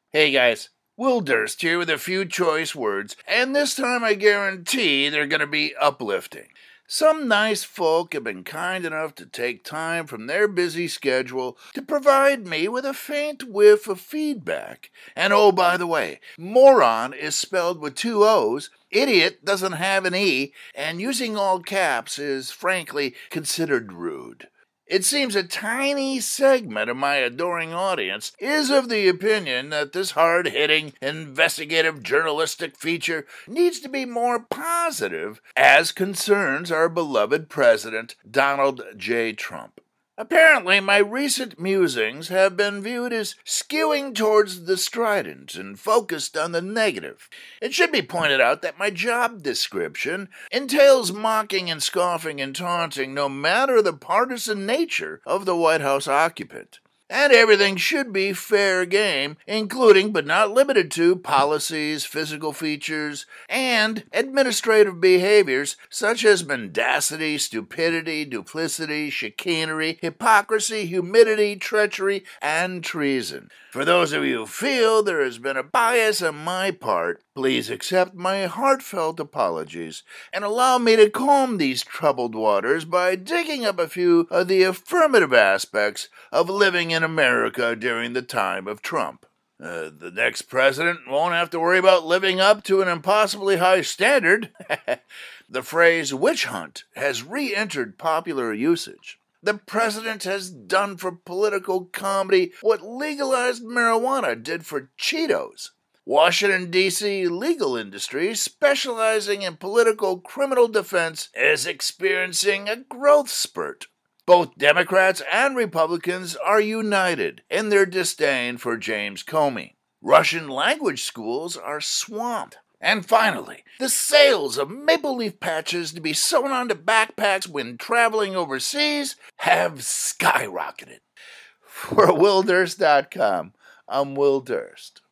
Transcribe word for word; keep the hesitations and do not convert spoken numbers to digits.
Hey guys, Will Durst here with a few choice words, and this time I guarantee they're going to be uplifting. Some nice folk have been kind enough to take time from their busy schedule to provide me with a faint whiff of feedback. And oh, by the way, moron is spelled with two O's, idiot doesn't have an E, and using all caps is frankly considered rude. It seems a tiny segment of my adoring audience is of the opinion that this hard-hitting, investigative journalistic feature needs to be more positive as concerns our beloved President, Donald J. Trump. Apparently, my recent musings have been viewed as skewing towards the strident and focused on the negative. It should be pointed out that my job description entails mocking and scoffing and taunting no matter the partisan nature of the White House occupant. And everything should be fair game, including but not limited to policies, physical features, and administrative behaviors such as mendacity, stupidity, duplicity, chicanery, hypocrisy, humidity, treachery, and treason. For those of you who feel there has been a bias on my part, please accept my heartfelt apologies and allow me to calm these troubled waters by digging up a few of the affirmative aspects of living in America during the time of Trump. Uh, the next president won't have to worry about living up to an impossibly high standard. The phrase witch hunt has re-entered popular usage. The president has done for political comedy what legalized marijuana did for Cheetos. Washington, D C legal industry specializing in political criminal defense is experiencing a growth spurt. Both Democrats and Republicans are united in their disdain for James Comey. Russian language schools are swamped. And finally, the sales of maple leaf patches to be sewn onto backpacks when traveling overseas have skyrocketed. For Will Durst dot com, I'm Will Durst.